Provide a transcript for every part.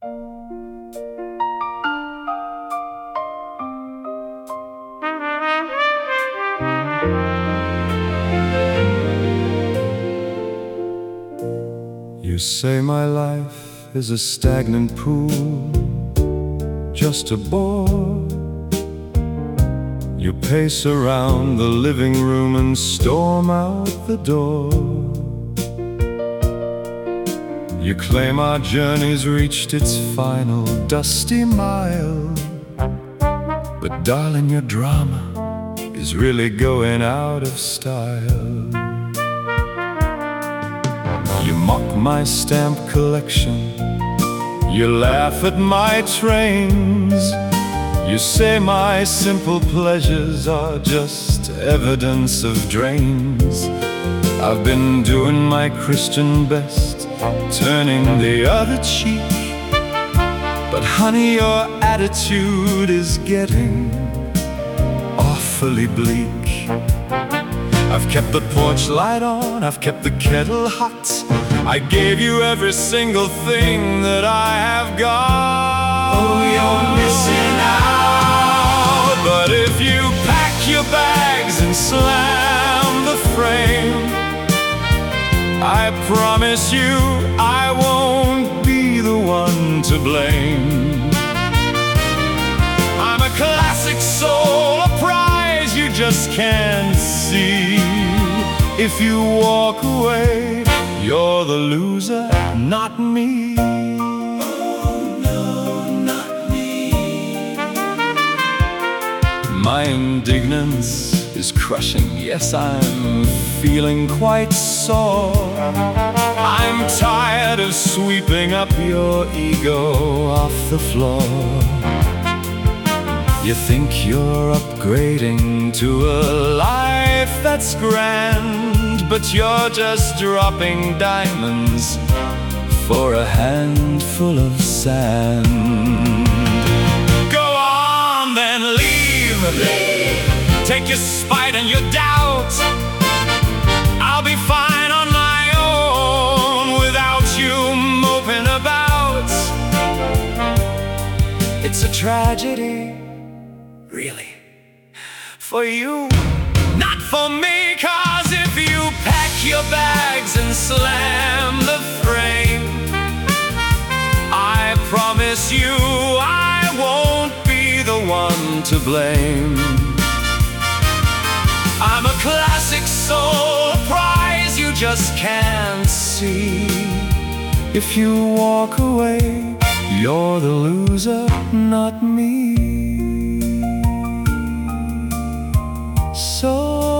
You say my life is a stagnant pool, just a bore. You pace around the living room and storm out the door. You claim our journey's reached its final dusty mile, but darling, your drama is really going out of style. You mock my stamp collection, you laugh at my trains. You say my simple pleasures are just evidence of drains. I've been doing my Christian best, turning the other cheek, but honey, your attitude is getting awfully bleak. I've kept the porch light on, I've kept the kettle hot, I gave you every single thing that I have got. Oh, you're missing out. But if you pack your bags and slam the frame, I promise you I won't be the one to blame. I'm a classic soul, a prize you just can't see. If you walk away, you're the loser, not me. Oh no, not me. My indignance is crushing, yes, I'm feeling quite sore. I'm tired of sweeping up your ego off the floor. You think you're upgrading to a life that's grand, but you're just dropping diamonds for a handful of sand. Go on, then leave. Take your spite and your doubt. I'll be fine on my own without you moping about. It's a tragedy, really, for you, not for me. 'Cause if you pack your bags and slam the frame, I promise you I won't be the one to blame. I'm a classic soul, a prize you just can't see. If you walk away, you're the loser, not me. So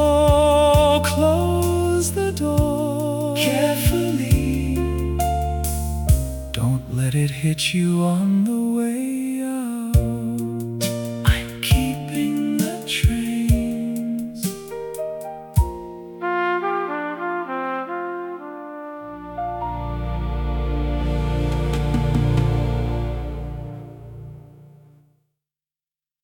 close the door carefully. Don't let it hit you on the